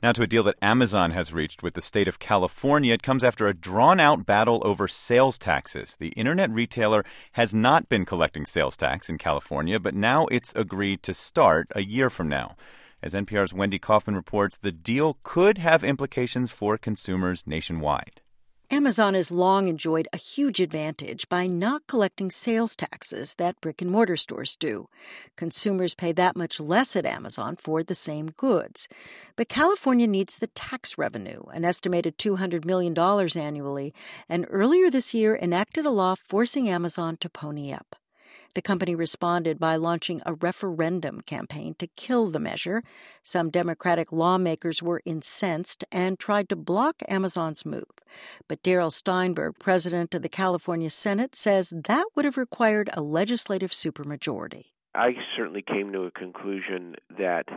Now to a deal that Amazon has reached with the state of California. It comes after a drawn-out battle over sales taxes. The internet retailer has not been collecting sales tax in California, but now it's agreed to start a year from now. As NPR's Wendy Kaufman reports, the deal could have implications for consumers nationwide. Amazon has long enjoyed a huge advantage by not collecting sales taxes that brick-and-mortar stores do. Consumers pay that much less at Amazon for the same goods. But California needs the tax revenue, an estimated $200 million annually, and earlier this year enacted a law forcing Amazon to pony up. The company responded by launching a referendum campaign to kill the measure. Some Democratic lawmakers were incensed and tried to block Amazon's move. But Darrell Steinberg, president of the California Senate, says that would have required a legislative supermajority. I certainly came to a conclusion that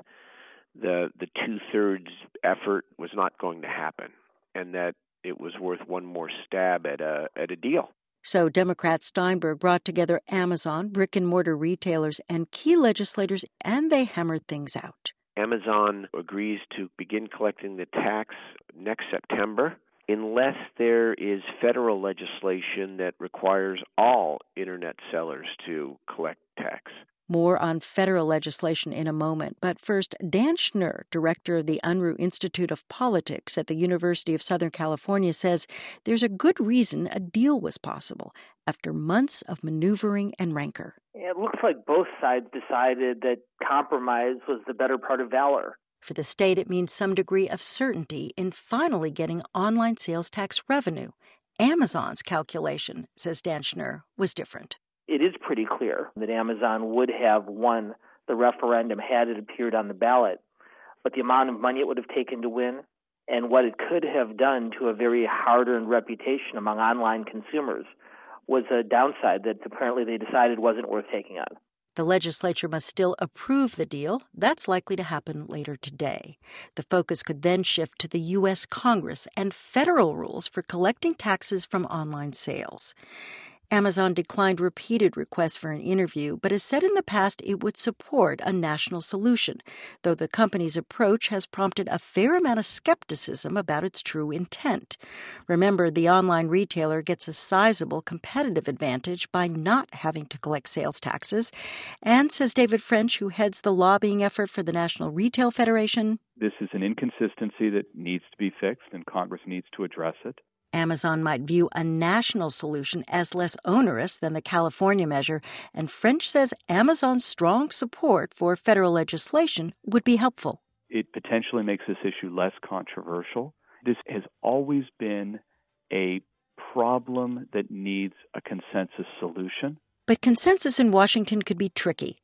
the two-thirds effort was not going to happen and that it was worth one more stab at a deal. So Democrat Steinberg brought together Amazon, brick-and-mortar retailers, and key legislators, and they hammered things out. Amazon agrees to begin collecting the tax next September unless there is federal legislation that requires all Internet sellers to collect tax. More on federal legislation in a moment. But first, Dan Schnur, director of the Unruh Institute of Politics at the University of Southern California, says there's a good reason a deal was possible after months of maneuvering and rancor. It looks like both sides decided that compromise was the better part of valor. For the state, it means some degree of certainty in finally getting online sales tax revenue. Amazon's calculation, says Dan Schnur, was different. It is pretty clear that Amazon would have won the referendum had it appeared on the ballot, but the amount of money it would have taken to win and what it could have done to a very hard-earned reputation among online consumers was a downside that apparently they decided wasn't worth taking on. The legislature must still approve the deal. That's likely to happen later today. The focus could then shift to the U.S. Congress and federal rules for collecting taxes from online sales. Amazon declined repeated requests for an interview, but has said in the past it would support a national solution, though the company's approach has prompted a fair amount of skepticism about its true intent. Remember, the online retailer gets a sizable competitive advantage by not having to collect sales taxes. And, says David French, who heads the lobbying effort for the National Retail Federation, this is an inconsistency that needs to be fixed, and Congress needs to address it. Amazon might view a national solution as less onerous than the California measure, and French says Amazon's strong support for federal legislation would be helpful. It potentially makes this issue less controversial. This has always been a problem that needs a consensus solution. But consensus in Washington could be tricky.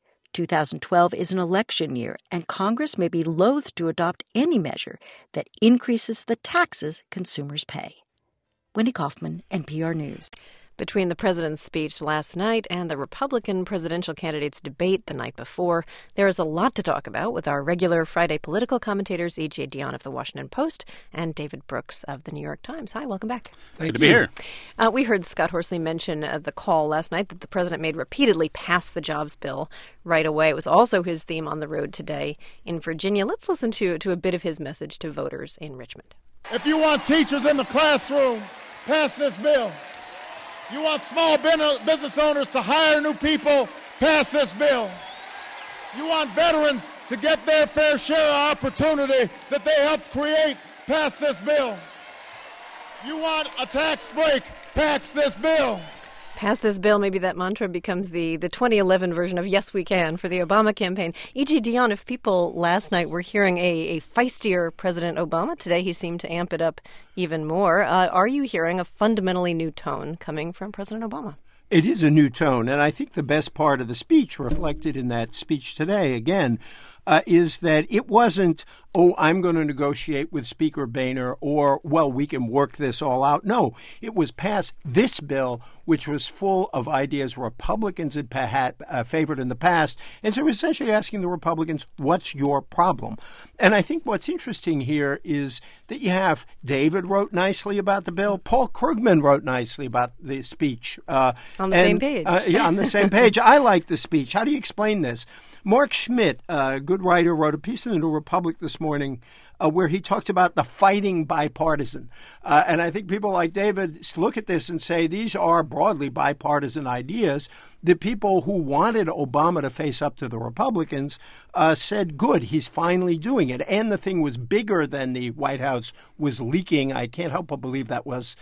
2012 is an election year, and Congress may be loath to adopt any measure that increases the taxes consumers pay. Wendy Kaufman, NPR News. Between the president's speech last night and the Republican presidential candidates' debate the night before, there is a lot to talk about with our regular Friday political commentators, E.J. Dionne of The Washington Post and David Brooks of The New York Times. Hi, welcome back. Good to be here. We heard Scott Horsley mention the call last night that the president made repeatedly pass the jobs bill right away. It was also his theme on the road today in Virginia. Let's listen to a bit of his message to voters in Richmond. If you want teachers in the classroom, pass this bill. You want small business owners to hire new people, pass this bill. You want veterans to get their fair share of opportunity that they helped create, pass this bill. You want a tax break, pass this bill. Pass this bill, maybe that mantra becomes the 2011 version of Yes We Can for the Obama campaign. E.J. Dionne, if people last night were hearing a feistier President Obama, today he seemed to amp it up even more. Are you hearing a fundamentally new tone coming from President Obama? It is a new tone, and I think the best part of the speech reflected in that speech today, again, is that it wasn't, I'm going to negotiate with Speaker Boehner, or, well, we can work this all out. No, it was pass this bill, which was full of ideas Republicans had favored in the past. And so essentially asking the Republicans, what's your problem? And I think what's interesting here is that you have David wrote nicely about the bill. Paul Krugman wrote nicely about the speech. On the same page. Yeah, on the same page. I like the speech. How do you explain this? Mark Schmidt, a good writer, wrote a piece in the New Republic this morning where he talked about the fighting bipartisan. And I think people like David look at this and say these are broadly bipartisan ideas. The people who wanted Obama to face up to the Republicans said, good, he's finally doing it. And the thing was bigger than the White House was leaking. I can't help but believe that was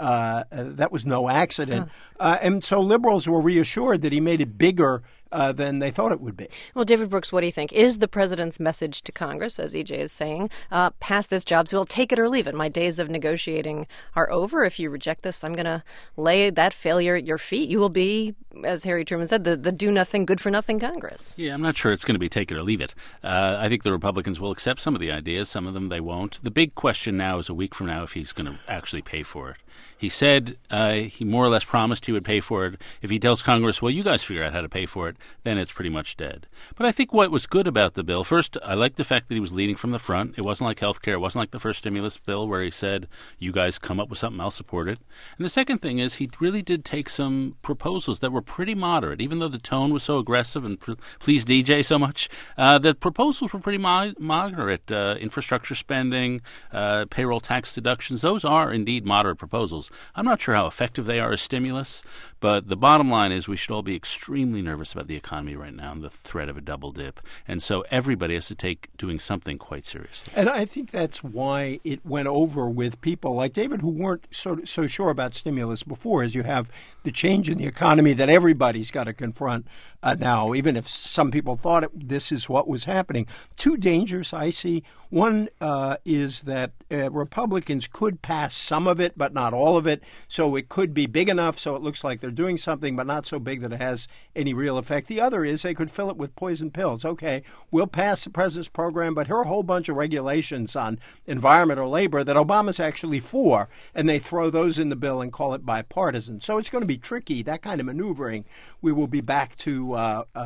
no accident. And so liberals were reassured that he made it bigger than they thought it would be. Well, David Brooks, what do you think? Is the president's message to Congress, as EJ is saying, pass this jobs bill, take it or leave it? My days of negotiating are over. If you reject this, I'm going to lay that failure at your feet. You will be, as Harry Truman said, the do-nothing, good-for-nothing Congress. Yeah, I'm not sure it's going to be take it or leave it. I think the Republicans will accept some of the ideas. Some of them they won't. The big question now is a week from now if he's going to actually pay for it. He said he more or less promised he would pay for it. If he tells Congress, well, you guys figure out how to pay for it, then it's pretty much dead. But I think what was good about the bill, first, I like the fact that he was leading from the front. It wasn't like health care. It wasn't like the first stimulus bill where he said, you guys come up with something, I'll support it. And the second thing is he really did take some proposals that were pretty moderate, even though the tone was so aggressive and please DJ so much. The proposals were pretty moderate. Infrastructure spending, payroll tax deductions, those are indeed moderate proposals. I'm not sure how effective they are as stimulus, but the bottom line is we should all be extremely nervous about the economy right now and the threat of a double dip. And so everybody has to take doing something quite seriously. And I think that's why it went over with people like David who weren't so sure about stimulus before, as you have the change in the economy that everybody's got to confront now, even if some people thought this is what was happening. Two dangers I see. One is that Republicans could pass some of it, but not all of it. So it could be big enough so it looks like they're doing something, but not so big that it has any real effect. The other is they could fill it with poison pills. Okay, we'll pass the president's program, but here are a whole bunch of regulations on environment or labor that Obama's actually for, and they throw those in the bill and call it bipartisan. So it's going to be tricky, that kind of maneuvering. We will be back to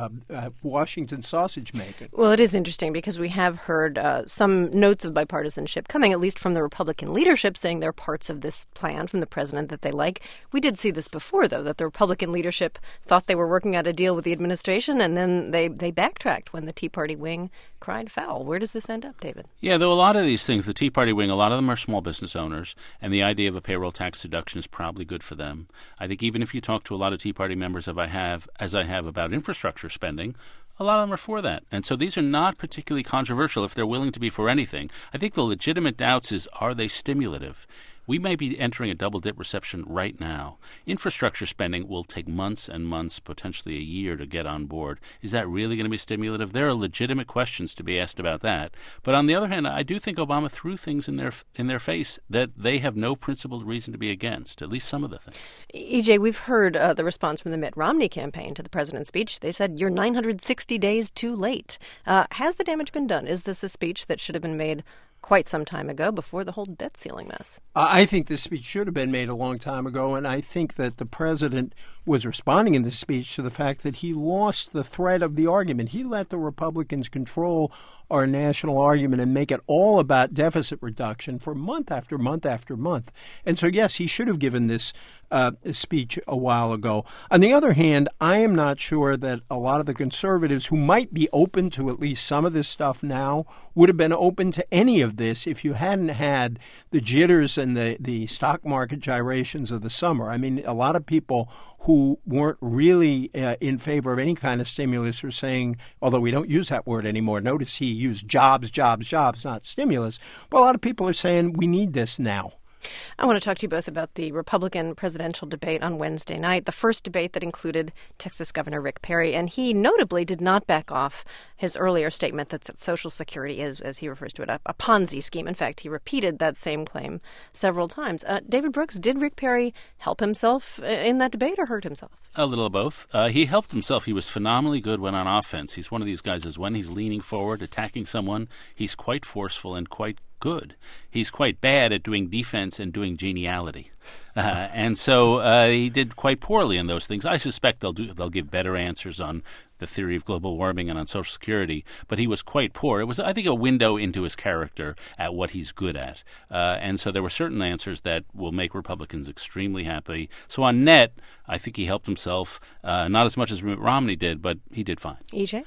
Washington sausage making. Well, it is interesting because we have heard some notes of bipartisanship coming, at least from the Republican leadership, saying there are parts of this plan from the president that they like. We did see this before, though, that the Republican leadership thought they were working out a deal with the administration, and then they backtracked when the Tea Party wing cried foul. Where does this end up, David? Yeah, though a lot of these things, the Tea Party wing, a lot of them are small business owners, and the idea of a payroll tax deduction is probably good for them. I think even if you talk to a lot of Tea Party members, as I have about infrastructure spending, a lot of them are for that. And so these are not particularly controversial if they're willing to be for anything. I think the legitimate doubts is, are they stimulative? We may be entering a double-dip reception right now. Infrastructure spending will take months and months, potentially a year, to get on board. Is that really going to be stimulative? There are legitimate questions to be asked about that. But on the other hand, I do think Obama threw things in their face that they have no principled reason to be against, at least some of the things. EJ, we've heard the response from the Mitt Romney campaign to the president's speech. They said, you're 960 days too late. Has the damage been done? Is this a speech that should have been made quite some time ago, before the whole debt ceiling mess? I think this speech should have been made a long time ago, and I think that the president was responding in this speech to the fact that he lost the thread of the argument. He let the Republicans control our national argument and make it all about deficit reduction for month after month after month. And so, yes, he should have given this speech a while ago. On the other hand, I am not sure that a lot of the conservatives who might be open to at least some of this stuff now would have been open to any of this if you hadn't had the jitters and the stock market gyrations of the summer. I mean, a lot of people who weren't really in favor of any kind of stimulus are saying, although we don't use that word anymore, notice he used jobs, not stimulus, but a lot of people are saying we need this now. I want to talk to you both about the Republican presidential debate on Wednesday night, the first debate that included Texas Governor Rick Perry, and he notably did not back off his earlier statement that Social Security is, as he refers to it, a Ponzi scheme. In fact, he repeated that same claim several times. David Brooks, did Rick Perry help himself in that debate or hurt himself? A little of both. He helped himself. He was phenomenally good when on offense. He's one of these guys, is when he's leaning forward, attacking someone, he's quite forceful and quite good. He's quite bad at doing defense and doing geniality. And so he did quite poorly in those things. I suspect they'll give better answers on the theory of global warming and on Social Security, but he was quite poor. It was, I think, a window into his character at what he's good at. And so there were certain answers that will make Republicans extremely happy. So on net, I think he helped himself, not as much as Mitt Romney did, but he did fine. EJ?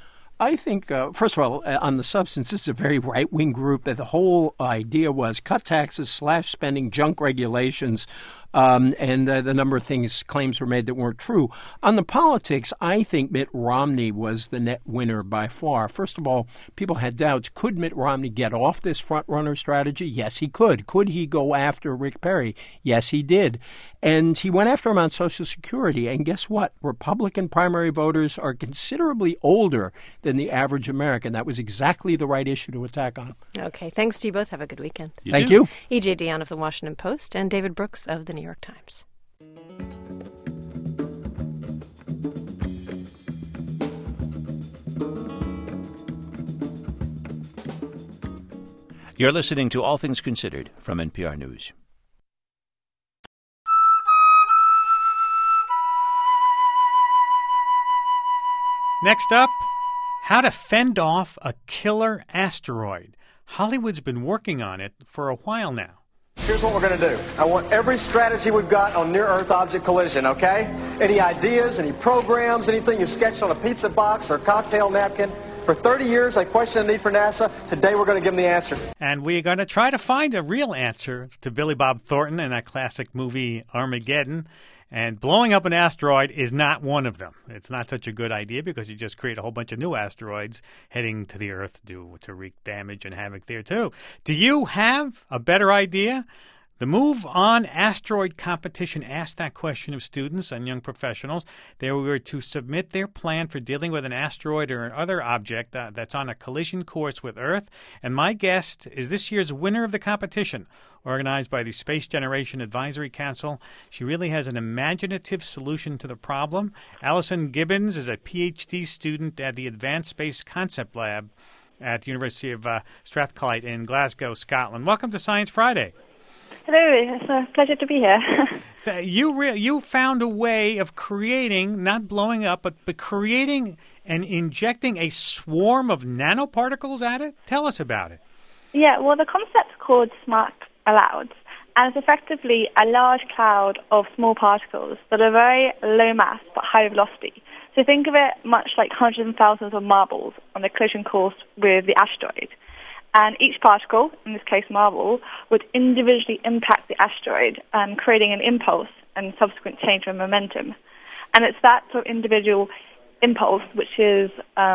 I think, first of all, on the substance, it's a very right-wing group. That the whole idea was cut taxes, slash spending, junk regulations, and the number of claims were made that weren't true. On the politics, I think Mitt Romney was the net winner by far. First of all, people had doubts. Could Mitt Romney get off this front-runner strategy? Yes, he could. Could he go after Rick Perry? Yes, he did. And he went after him on Social Security. And guess what? Republican primary voters are considerably older than the average American. That was exactly the right issue to attack on. Okay. Thanks to you both. Have a good weekend. Thank you. E.J. Dionne of the Washington Post and David Brooks of the New York Times. You're listening to All Things Considered from NPR News. Next up, how to fend off a killer asteroid. Hollywood's been working on it for a while now. Here's what we're going to do. I want every strategy we've got on near-Earth object collision, okay? Any ideas, any programs, anything you've sketched on a pizza box or a cocktail napkin. For 30 years, I questioned the need for NASA. Today, we're going to give them the answer. And we're going to try to find a real answer to Billy Bob Thornton in that classic movie Armageddon. And blowing up an asteroid is not one of them. It's not such a good idea because you just create a whole bunch of new asteroids heading to the Earth to wreak damage and havoc there, too. Do you have a better idea? The Move On Asteroid Competition asked that question of students and young professionals. They were to submit their plan for dealing with an asteroid or another object that's on a collision course with Earth. And my guest is this year's winner of the competition, organized by the Space Generation Advisory Council. She really has an imaginative solution to the problem. Alison Gibbons is a PhD student at the Advanced Space Concept Lab at the University of Strathclyde in Glasgow, Scotland. Welcome to Science Friday. Hello, it's a pleasure to be here. You found a way of creating, not blowing up, but creating and injecting a swarm of nanoparticles at it? Tell us about it. Yeah, well, the concept's called Smart Clouds, and it's effectively a large cloud of small particles that are very low mass but high velocity. So think of it much like hundreds and thousands of marbles on the collision course with the asteroid. And each particle, in this case marble, would individually impact the asteroid, creating an impulse and subsequent change in momentum. And it's that sort of individual impulse which is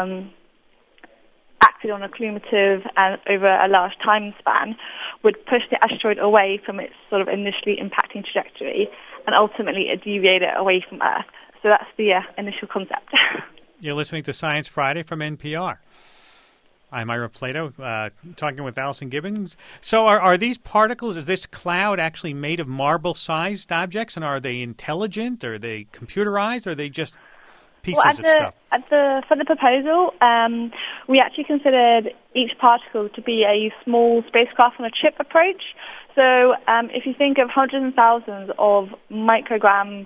acted on a cumulative and over a large time span would push the asteroid away from its sort of initially impacting trajectory and ultimately deviate it away from Earth. So that's the initial concept. You're listening to Science Friday from NPR. I'm Ira Plato, talking with Alison Gibbons. So are these particles, is this cloud actually made of marble-sized objects, and are they intelligent, or are they computerized, or are they just pieces of stuff? For the proposal, we actually considered each particle to be a small spacecraft on a chip approach. So if you think of hundreds and thousands of microgram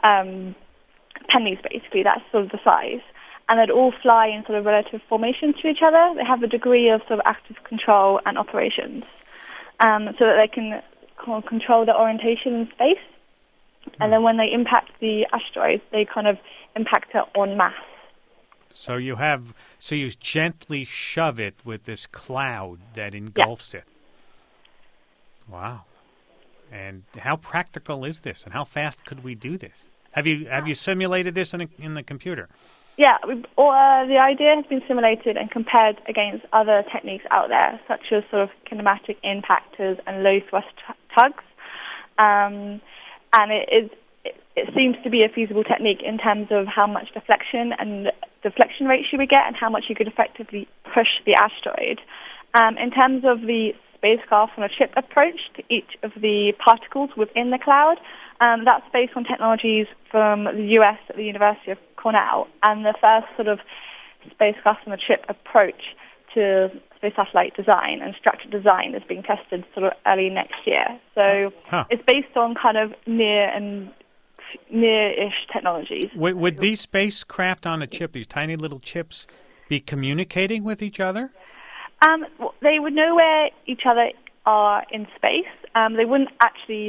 pennies, basically, that's sort of the size. And they'd all fly in sort of relative formation to each other. They have a degree of sort of active control and operations, so that they can control their orientation in space. And then when they impact the asteroid, they kind of impact it en masse. So you gently shove it with this cloud that engulfs it. Wow. And how practical is this? And how fast could we do this? Have you simulated this in the computer? Yeah, the idea has been simulated and compared against other techniques out there, such as sort of kinematic impactors and low thrust tugs. And it seems to be a feasible technique in terms of how much deflection rates you would get and how much you could effectively push the asteroid. In terms of the spacecraft on a chip approach to each of the particles within the cloud, that's based on technologies from the US at the University of Cornell, and the first sort of spacecraft on a chip approach to space satellite design and structured design is being tested sort of early next year. So it's based on kind of near-ish technologies. Would these spacecraft on a chip, these tiny little chips, be communicating with each other? They would know where each other are in space. They wouldn't actually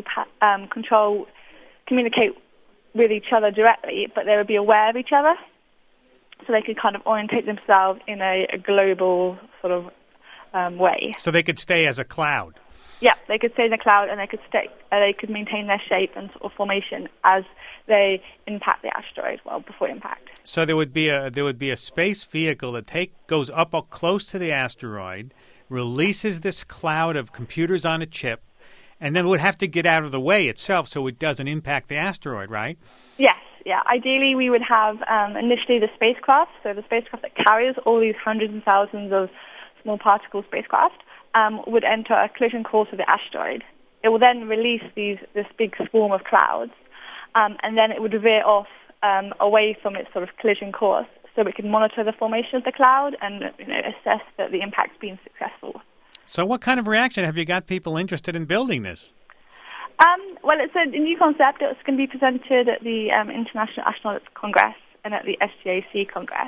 communicate with each other directly, but they would be aware of each other. so they could kind of orientate themselves in a global sort of way. So they could stay as a cloud. Yeah, they could stay in the cloud, and they could maintain their shape and sort of formation as they impact the asteroid, before impact. So there would be a space vehicle that goes up close to the asteroid, releases this cloud of computers on a chip, and then would have to get out of the way itself so it doesn't impact the asteroid, right? Yes, yeah. Ideally, we would have initially the spacecraft, so the spacecraft that carries all these hundreds and thousands of small particle spacecraft, would enter a collision course with the asteroid. It will then release this big swarm of clouds, and then it would veer off away from its sort of collision course, so we can monitor the formation of the cloud and assess that the impact's been successful. So what kind of reaction have you got people interested in building this? Well, it's a new concept. It's going to be presented at the International Astronautics Congress and at the SGAC Congress.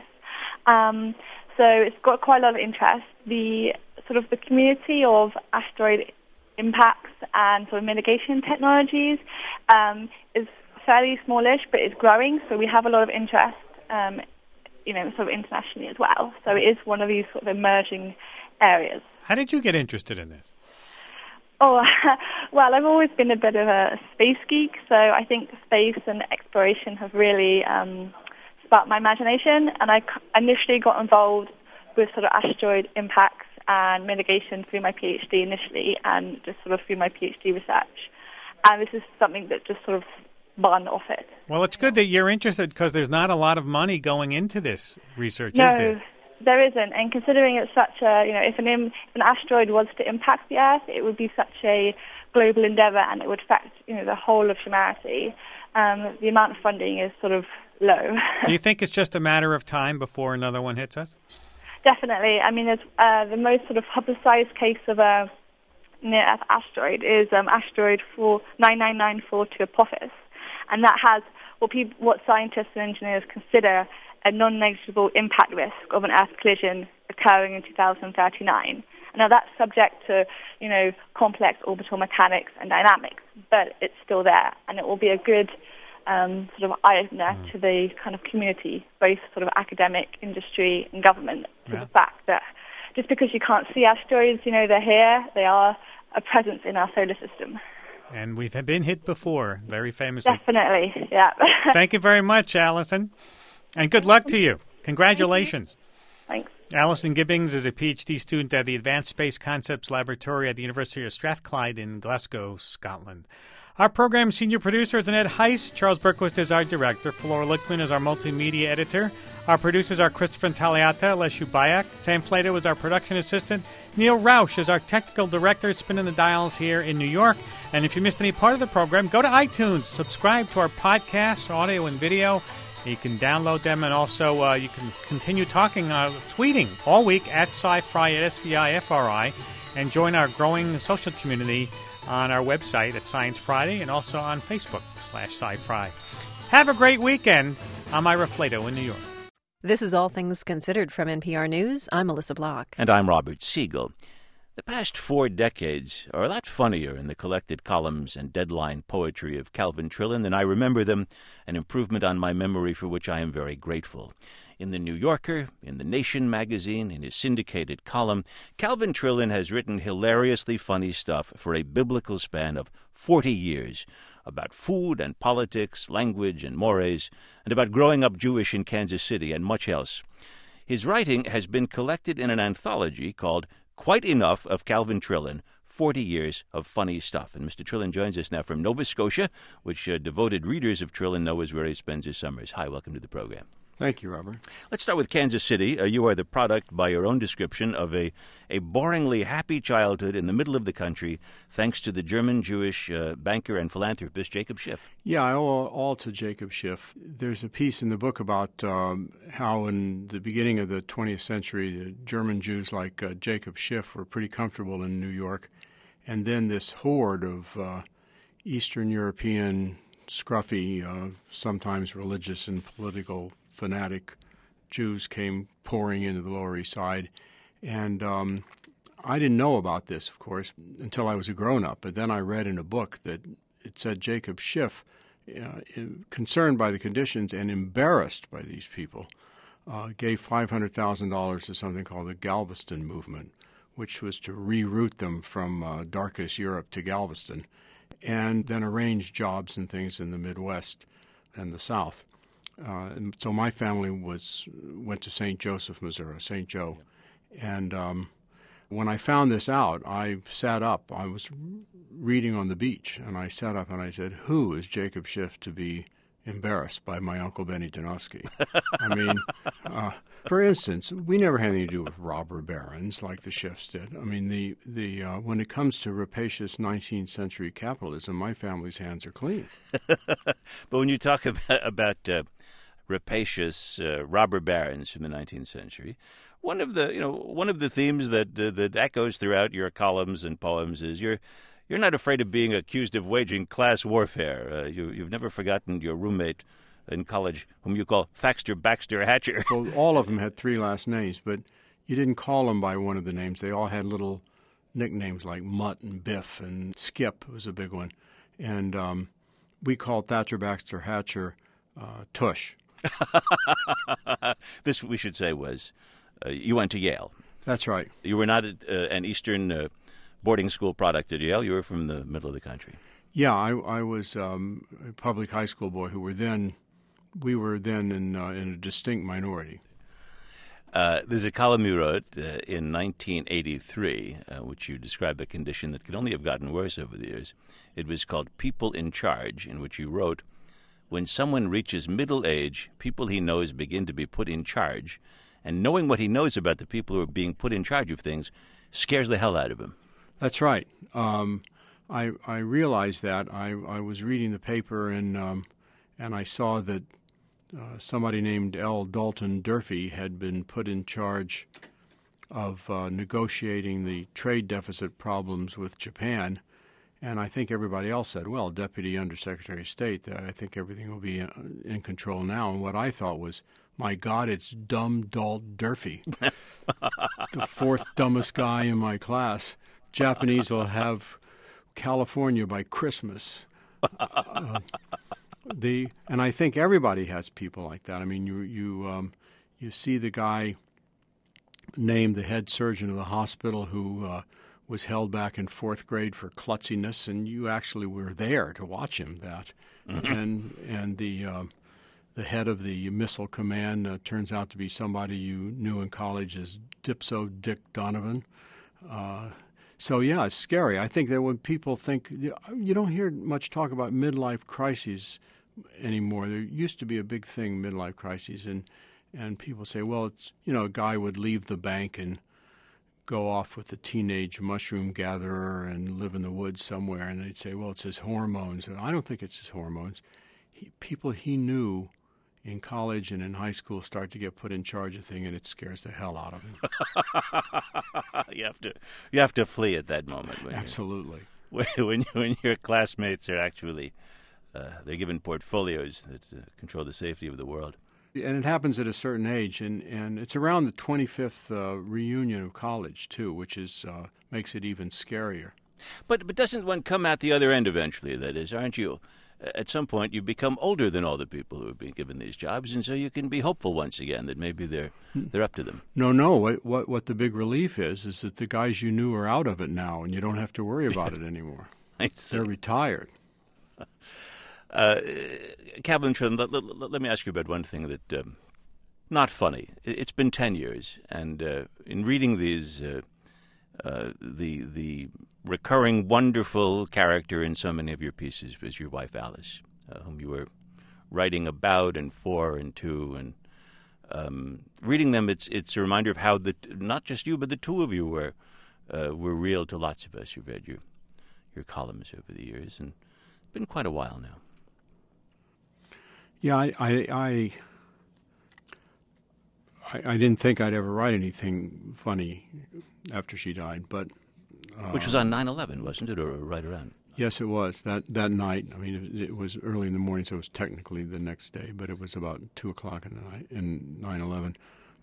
So it's got quite a lot of interest. The community of asteroid impacts and sort of mitigation technologies is fairly smallish, but it's growing. So we have a lot of interest, sort of internationally as well. So it is one of these sort of emerging areas. How did you get interested in this? Oh, well, I've always been a bit of a space geek, so I think space and exploration have really sparked my imagination, and I initially got involved with sort of asteroid impacts and mitigation through my PhD initially, and just sort of through my PhD research. And this is something that just sort of spun off it. Well, it's good that you're interested, because there's not a lot of money going into this research, no, is there? There isn't, and considering it's such a, if an asteroid was to impact the Earth, it would be such a global endeavor, and it would affect, the whole of humanity. The amount of funding is sort of low. Do you think it's just a matter of time before another one hits us? Definitely. I mean, it's, the most sort of publicized case of a near-Earth asteroid is asteroid 9994 to Apophis, and that has what scientists and engineers consider a non-negligible impact risk of an Earth collision occurring in 2039. Now that's subject to, complex orbital mechanics and dynamics, but it's still there, and it will be a good sort of eye-opener to the kind of community, both sort of academic, industry, and government, to the fact that just because you can't see asteroids, they're here, they are a presence in our solar system. And we've been hit before, very famously. Definitely, yeah. Thank you very much, Allison. And good luck to you. Congratulations. Thanks. Allison Gibbings is a PhD student at the Advanced Space Concepts Laboratory at the University of Strathclyde in Glasgow, Scotland. Our program senior producer is Annette Heiss. Charles Berquist is our director. Flora Lichtman is our multimedia editor. Our producers are Christopher Taliata, Leshu Bayak. Sam Flato is our production assistant. Neil Rausch is our technical director, spinning the dials here in New York. And if you missed any part of the program, go to iTunes, subscribe to our podcasts, audio and video. You can download them, and also you can continue tweeting all week at SciFri, at SCIFRI, and join our growing social community on our website at Science Friday and also on Facebook/SciFri. Have a great weekend. I'm Ira Flato in New York. This is All Things Considered from NPR News. I'm Melissa Block. And I'm Robert Siegel. The past 4 decades are a lot funnier in the collected columns and deadline poetry of Calvin Trillin than I remember them, an improvement on my memory for which I am very grateful. In The New Yorker, in The Nation magazine, in his syndicated column, Calvin Trillin has written hilariously funny stuff for a biblical span of 40 years about food and politics, language and mores, and about growing up Jewish in Kansas City and much else. His writing has been collected in an anthology called Quite Enough of Calvin Trillin, 40 years of funny stuff. And Mr. Trillin joins us now from Nova Scotia, which devoted readers of Trillin know is where he spends his summers. Hi, welcome to the program. Thank you, Robert. Let's start with Kansas City. You are the product, by your own description, of a boringly happy childhood in the middle of the country, thanks to the German-Jewish banker and philanthropist Jacob Schiff. Yeah, I owe all to Jacob Schiff. There's a piece in the book about how in the beginning of the 20th century, the German Jews like Jacob Schiff were pretty comfortable in New York. And then this horde of Eastern European, scruffy, sometimes religious and political fanatic Jews came pouring into the Lower East Side. And I didn't know about this, of course, until I was a grown-up. But then I read in a book that it said Jacob Schiff, concerned by the conditions and embarrassed by these people, gave $500,000 to something called the Galveston Movement, which was to reroute them from darkest Europe to Galveston, and then arrange jobs and things in the Midwest and the South. And so my family went to St. Joseph, Missouri, St. Joe. And when I found this out, I sat up. I was reading on the beach, and I sat up and I said, who is Jacob Schiff to be embarrassed by my Uncle Benny Danofsky? I mean, for instance, we never had anything to do with robber barons like the Schiffs did. I mean, the when it comes to rapacious 19th century capitalism, my family's hands are clean. But when you talk about rapacious robber barons from the 19th century, one of the themes that echoes throughout your columns and poems is you're not afraid of being accused of waging class warfare. You've never forgotten your roommate in college, whom you call Thaxter Baxter Hatcher. Well, all of them had three last names, but you didn't call them by one of the names. They all had little nicknames like Mutt and Biff, and Skip was a big one. And we called Thaxter Baxter Hatcher Tush. This, we should say, was you went to Yale. That's right. You were not an Eastern boarding school product at Yale. You were from the middle of the country. Yeah, I was a public high school boy we were then in a distinct minority. There's a column you wrote in 1983, which you described a condition that could only have gotten worse over the years. It was called People in Charge, in which you wrote, when someone reaches middle age, people he knows begin to be put in charge, and knowing what he knows about the people who are being put in charge of things scares the hell out of him. That's right. I realized that. I was reading the paper and I saw that somebody named L. Dalton Durfee had been put in charge of negotiating the trade deficit problems with Japan. And I think everybody else said, well, Deputy Undersecretary of State, I think everything will be in control now. And what I thought was, my God, it's dumb Dalt Durfee, the fourth dumbest guy in my class. Japanese will have California by Christmas. And I think everybody has people like that. I mean, you see the guy named the head surgeon of the hospital who was held back in fourth grade for klutziness, and you actually were there to watch him. And the head of the missile command turns out to be somebody you knew in college as Dipso Dick Donovan. So, yeah, it's scary. I think that when people think, you don't hear much talk about midlife crises anymore. There used to be a big thing, midlife crises, and people say, well, it's, a guy would leave the bank and go off with a teenage mushroom gatherer and live in the woods somewhere, and they'd say, well, it's his hormones. I don't think it's his hormones. People he knew in college and in high school start to get put in charge of things, and it scares the hell out of him. You have to flee at that moment. Absolutely. When your classmates are actually they're given portfolios that control the safety of the world. And it happens at a certain age, and it's around the 25th reunion of college, too, which makes it even scarier. But doesn't one come out the other end eventually? That is, aren't you? At some point, you become older than all the people who are being given these jobs, and so you can be hopeful once again that maybe they're up to them. No. What the big relief is that the guys you knew are out of it now, and you don't have to worry about it anymore. They're retired. Calvin Trillin, let me ask you about one thing that, not funny. It's been 10 years, and in reading these, the recurring wonderful character in so many of your pieces was your wife Alice, whom you were writing about and for and to, and reading them, it's a reminder of how not just you but the two of you were real to lots of us who've read your columns over the years, and it's been quite a while now. Yeah, I didn't think I'd ever write anything funny after she died, but which was on 9/11, wasn't it, or right around? Yes, it was that night. I mean, it was early in the morning, so it was technically the next day, but it was about 2:00 in the night in 9/11.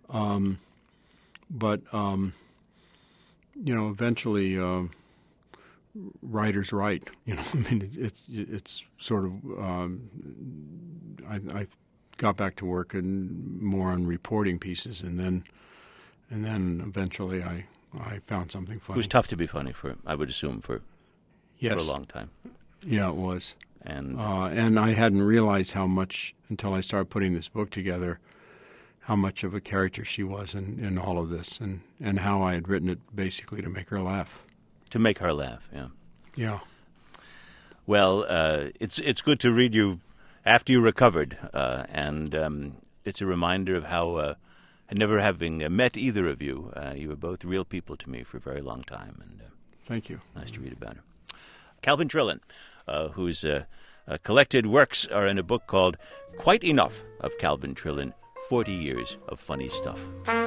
Eventually. Writers write, I mean, it's sort of. I've got back to work and more on reporting pieces, and then eventually I found something funny. It was tough to be funny I would assume, for a long time. Yeah, it was. And I hadn't realized how much, until I started putting this book together, how much of a character she was in all of this, and how I had written it basically to make her laugh. To make her laugh, yeah. Yeah. Well, it's good to read you after you recovered, and it's a reminder of how, never having met either of you, you were both real people to me for a very long time. And thank you. Nice to read about her. Calvin Trillin, whose collected works are in a book called Quite Enough of Calvin Trillin, 40 Years of Funny Stuff.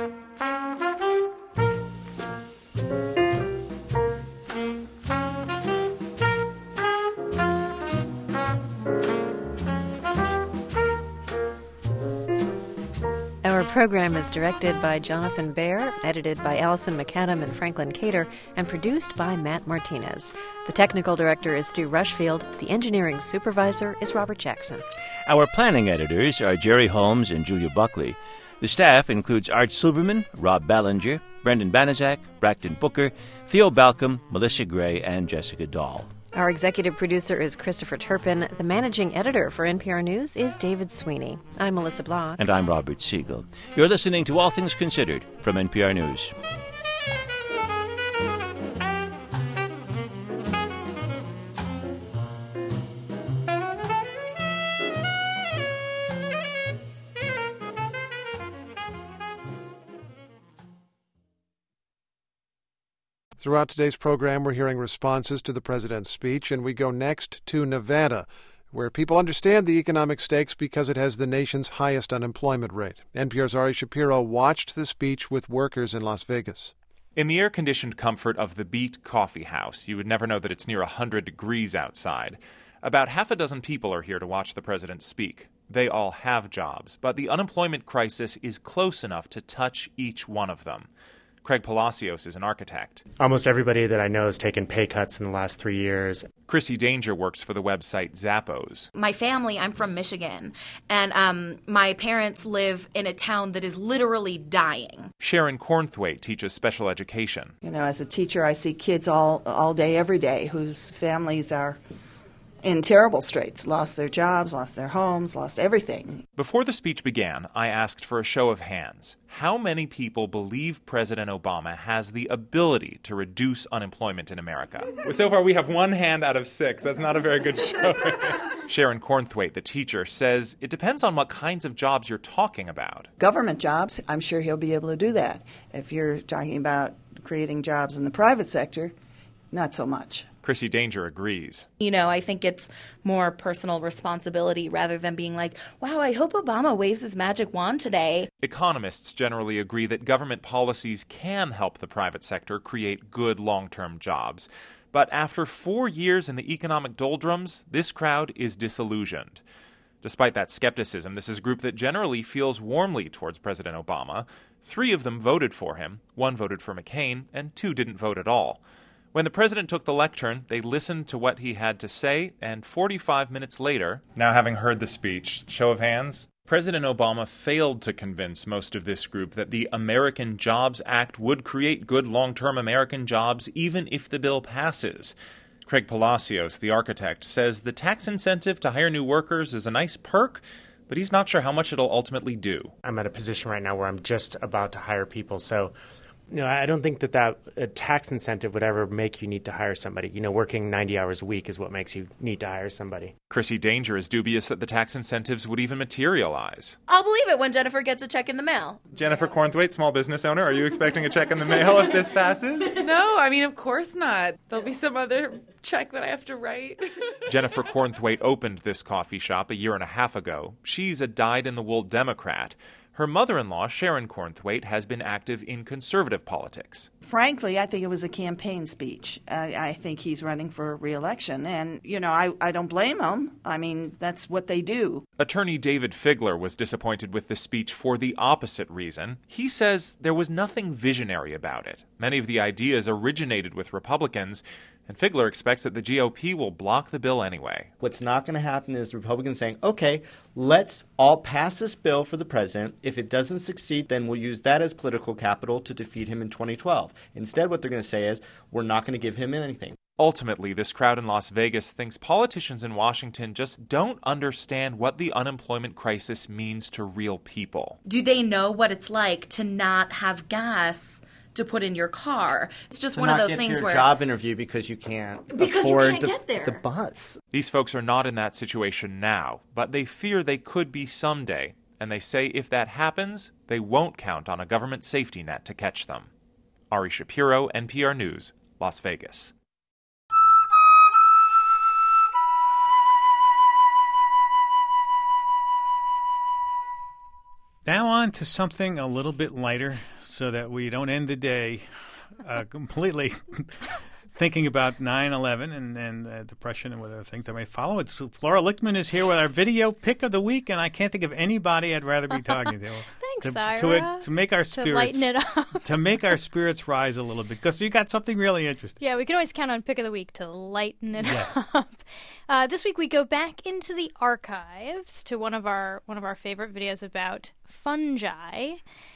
Our program is directed by Jonathan Baer, edited by Allison McAdam and Franklin Cater, and produced by Matt Martinez. The technical director is Stu Rushfield. The engineering supervisor is Robert Jackson. Our planning editors are Jerry Holmes and Julia Buckley. The staff includes Art Silverman, Rob Ballinger, Brendan Banaszak, Brackton Booker, Theo Balcom, Melissa Gray, and Jessica Dahl. Our executive producer is Christopher Turpin. The managing editor for NPR News is David Sweeney. I'm Melissa Block. And I'm Robert Siegel. You're listening to All Things Considered from NPR News. Throughout today's program, we're hearing responses to the president's speech, and we go next to Nevada, where people understand the economic stakes because it has the nation's highest unemployment rate. NPR's Ari Shapiro watched the speech with workers in Las Vegas. In the air-conditioned comfort of the Beat Coffee House, you would never know that it's near 100 degrees outside. About half a dozen people are here to watch the president speak. They all have jobs, but the unemployment crisis is close enough to touch each one of them. Craig Palacios is an architect. Almost everybody that I know has taken pay cuts in the last 3 years. Chrissy Danger works for the website Zappos. My family, I'm from Michigan, and my parents live in a town that is literally dying. Sharon Cornthwaite teaches special education. You know, as a teacher, I see kids all day, every day, whose families are in terrible straits, lost their jobs, lost their homes, lost everything. Before the speech began, I asked for a show of hands. How many people believe President Obama has the ability to reduce unemployment in America? So far, we have 1 hand out of 6. That's not a very good show. Sharon Cornthwaite, the teacher, says it depends on what kinds of jobs you're talking about. Government jobs, I'm sure he'll be able to do that. If you're talking about creating jobs in the private sector, not so much. Chrissy Danger agrees. You know, I think it's more personal responsibility rather than being like, wow, I hope Obama waves his magic wand today. Economists generally agree that government policies can help the private sector create good long-term jobs. But after 4 years in the economic doldrums, this crowd is disillusioned. Despite that skepticism, this is a group that generally feels warmly towards President Obama. 3 of them voted for him, 1 voted for McCain, and 2 didn't vote at all. When the president took the lectern, they listened to what he had to say, and 45 minutes later, now having heard the speech, show of hands, President Obama failed to convince most of this group that the American Jobs Act would create good long-term American jobs even if the bill passes. Craig Palacios, the architect, says the tax incentive to hire new workers is a nice perk, but he's not sure how much it'll ultimately do. I'm at a position right now where I'm just about to hire people, so I don't think that a tax incentive would ever make you need to hire somebody. Working 90 hours a week is what makes you need to hire somebody. Chrissy Danger is dubious that the tax incentives would even materialize. I'll believe it when Jennifer gets a check in the mail. Jennifer Cornthwaite, small business owner, are you expecting a check in the mail if this passes? No, of course not. There'll be some other check that I have to write. Jennifer Cornthwaite opened this coffee shop 1.5 years ago. She's a dyed-in-the-wool Democrat. Her mother-in-law, Sharon Cornthwaite, has been active in conservative politics. Frankly, I think it was a campaign speech. I think he's running for re-election, and, I don't blame him. That's what they do. Attorney David Figler was disappointed with the speech for the opposite reason. He says there was nothing visionary about it. Many of the ideas originated with Republicans, And Figler expects that the GOP will block the bill anyway. What's not going to happen is the Republicans saying, okay, let's all pass this bill for the president. If it doesn't succeed, then we'll use that as political capital to defeat him in 2012. Instead, what they're going to say is, we're not going to give him anything. Ultimately, this crowd in Las Vegas thinks politicians in Washington just don't understand what the unemployment crisis means to real people. Do they know what it's like to not have gas to put in your car? It's just one of those things where to job interview because you can't afford the bus. These folks are not in that situation now, but they fear they could be someday, and they say if that happens, they won't count on a government safety net to catch them. Ari Shapiro, NPR News, Las Vegas. Now on to something a little bit lighter so that we don't end the day completely thinking about 9/11 and depression and what other things that may follow. It's Flora Lichtman is here with our video pick of the week, and I can't think of anybody I'd rather be talking to. Thanks, Ira. To make our spirits lighten it up. To make our spirits rise a little bit, because you got something really interesting. Yeah, we can always count on pick of the week to lighten it up. This week we go back into the archives to one of our favorite videos about fungi,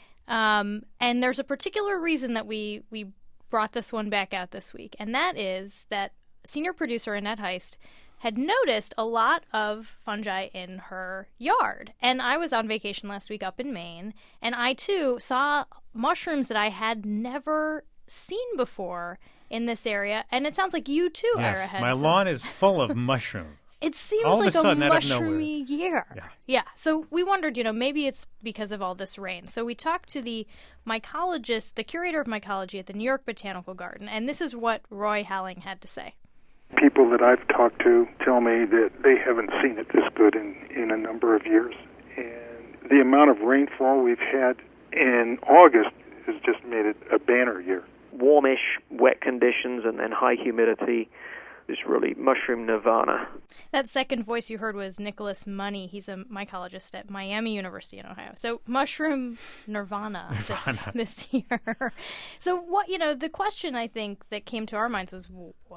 and there's a particular reason that we brought this one back out this week, and that is that senior producer Annette Heist had noticed a lot of fungi in her yard. And I was on vacation last week up in Maine, and I, too, saw mushrooms that I had never seen before in this area. And it sounds like you, too, Ira. Yes, my lawn is full of mushrooms. It seems all like of a sudden, a mushroomy year. Yeah. So we wondered, maybe it's because of all this rain. So we talked to the mycologist, the curator of mycology at the New York Botanical Garden, and this is what Roy Halling had to say. People that I've talked to tell me that they haven't seen it this good in a number of years. And the amount of rainfall we've had in August has just made it a banner year. Warmish, wet conditions, and then high humidity is really mushroom nirvana. That second voice you heard was Nicholas Money. He's a mycologist at Miami University in Ohio. So mushroom nirvana. This year. So what the question I think that came to our minds was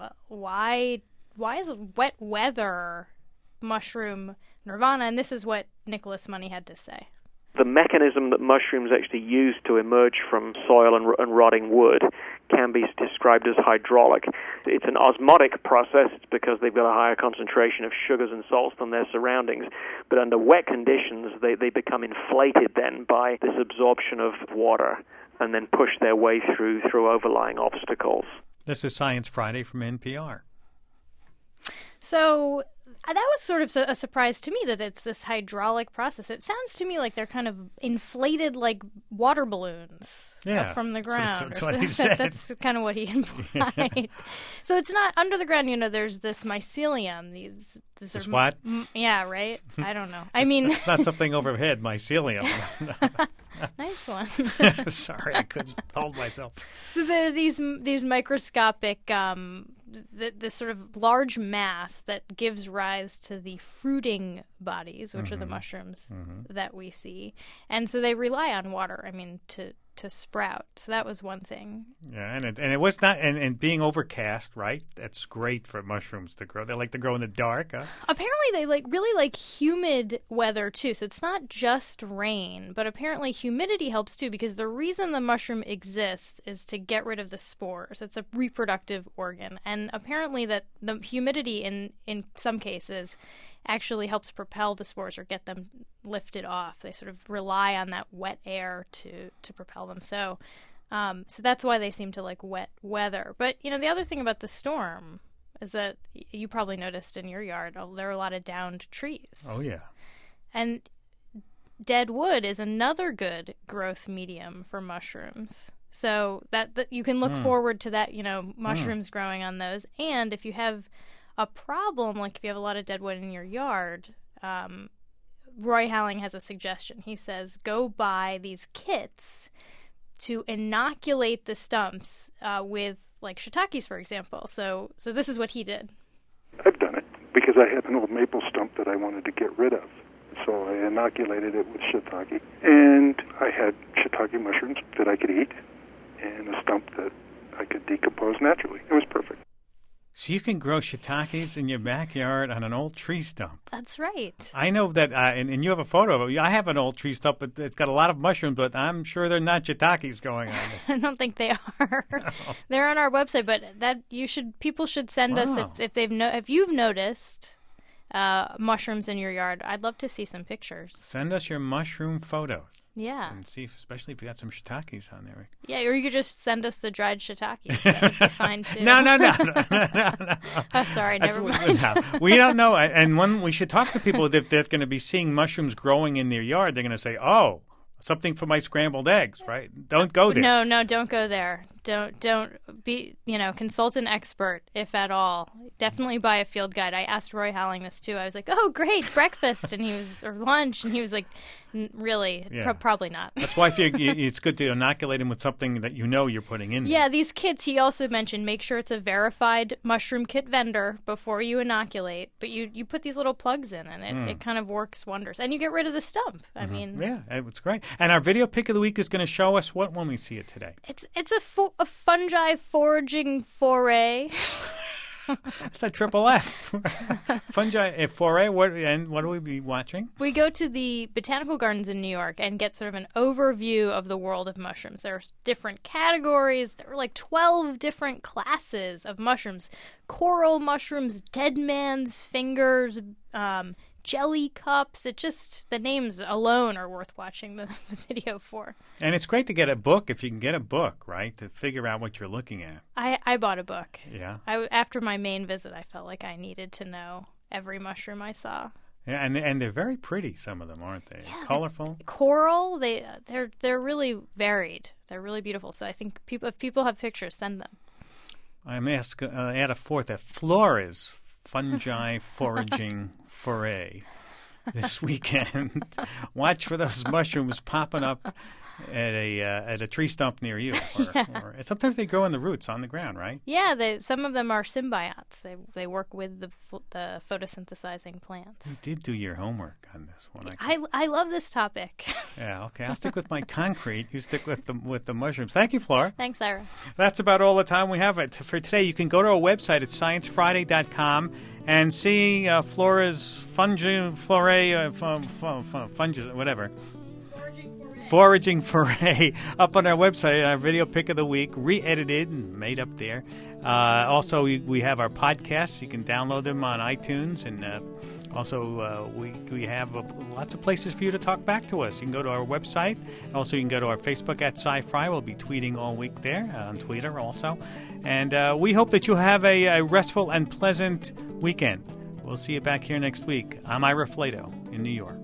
why is wet weather mushroom nirvana? And this is what Nicholas Money had to say. The mechanism that mushrooms actually use to emerge from soil and rotting wood can be described as hydraulic. It's an osmotic process. It's because they've got a higher concentration of sugars and salts than their surroundings. But under wet conditions, they become inflated then by this absorption of water and then push their way through overlying obstacles. This is Science Friday from NPR. So that was sort of a surprise to me that it's this hydraulic process. It sounds to me like they're kind of inflated like water balloons up from the ground. That's what he said. That's kind of what he implied. So it's not under the ground. There's this mycelium. These this what? Yeah, right? I don't know. I mean, it's not something overhead. Mycelium. Nice one. Sorry, I couldn't hold myself. So there are these microscopic. This sort of large mass that gives rise to the fruiting bodies, which are the mushrooms that we see. And so they rely on water, to sprout. So that was one thing. Yeah, and it was not, and being overcast, right? That's great for mushrooms to grow. They like to grow in the dark, huh? Apparently they really like humid weather too. So it's not just rain, but apparently humidity helps too, because the reason the mushroom exists is to get rid of the spores. It's a reproductive organ. And apparently that the humidity in some cases actually helps propel the spores or get them lifted off. They sort of rely on that wet air to propel them. So that's why they seem to like wet weather. But, the other thing about the storm is that you probably noticed in your yard, there are a lot of downed trees. Oh, yeah. And dead wood is another good growth medium for mushrooms. So that you can look forward to that, mushrooms growing on those. And if you have a problem, like if you have a lot of dead wood in your yard, Roy Halling has a suggestion. He says, go buy these kits to inoculate the stumps with, like, shiitakes, for example. So this is what he did. I've done it because I had an old maple stump that I wanted to get rid of. So I inoculated it with shiitake. And I had shiitake mushrooms that I could eat and a stump that I could decompose naturally. It was perfect. So you can grow shiitakes in your backyard on an old tree stump. That's right. I know that, and you have a photo of it. I have an old tree stump, but it's got a lot of mushrooms, but I'm sure they're not shiitakes going on there. I don't think they are. No. They're on our website, but people should send us if you've noticed mushrooms in your yard. I'd love to see some pictures. Send us your mushroom photos. Yeah. And see, especially if you got some shiitakes on there. Yeah, or you could just send us the dried shiitakes. That would be fine, too. No. Oh, sorry, never mind. No. We don't know. And when we should talk to people, if they're going to be seeing mushrooms growing in their yard, they're going to say, oh, something for my scrambled eggs, right? Don't go there. No, don't go there. Don't be, consult an expert, if at all. Definitely buy a field guide. I asked Roy Howling this too. I was like, oh, great, breakfast, or lunch, and he was like, really, probably not. That's why it's good to inoculate him with something that you're putting in there. Yeah, these kits, he also mentioned, make sure it's a verified mushroom kit vendor before you inoculate. But you put these little plugs in, and it kind of works wonders. And you get rid of the stump. I mean... Yeah, it's great. And our video pick of the week is going to show us what when we see it today. It's a fungi foraging foray. It's a triple F. Fungi foray. What do we be watching? We go to the botanical gardens in New York and get sort of an overview of the world of mushrooms. There are different categories. There are like 12 different classes of mushrooms. Coral mushrooms, dead man's fingers, jelly cups. The names alone are worth watching the video for. And it's great to get a book if you can get a book, right, to figure out what you're looking at. I bought a book. Yeah. After my Maine visit, I felt like I needed to know every mushroom I saw. Yeah, and they're very pretty, some of them, aren't they? Yeah, colorful. Coral, they're really varied. They're really beautiful. So I think if people have pictures, send them. I may add a fourth, a Flores fungi foraging foray this weekend. Watch for those mushrooms popping up at a tree stump near you. Or sometimes they grow in the roots on the ground, right? Yeah, some of them are symbiotes. They work with the photosynthesizing plants. You did do your homework on this one. I love this topic. Yeah, okay. I'll stick with my concrete. You stick with the mushrooms. Thank you, Flora. Thanks, Ira. That's about all the time we have for today. You can go to our website at sciencefriday.com and see Flora's fungus, whatever. Foraging Foray up on our website, our video pick of the week, re-edited and made up there. Also, we have our podcasts. You can download them on iTunes, and also we have lots of places for you to talk back to us. You can go to our website. Also, you can go to our Facebook at Sci-Fi. We'll be tweeting all week there, on Twitter also. And we hope that you'll have a restful and pleasant weekend. We'll see you back here next week. I'm Ira Flato in New York.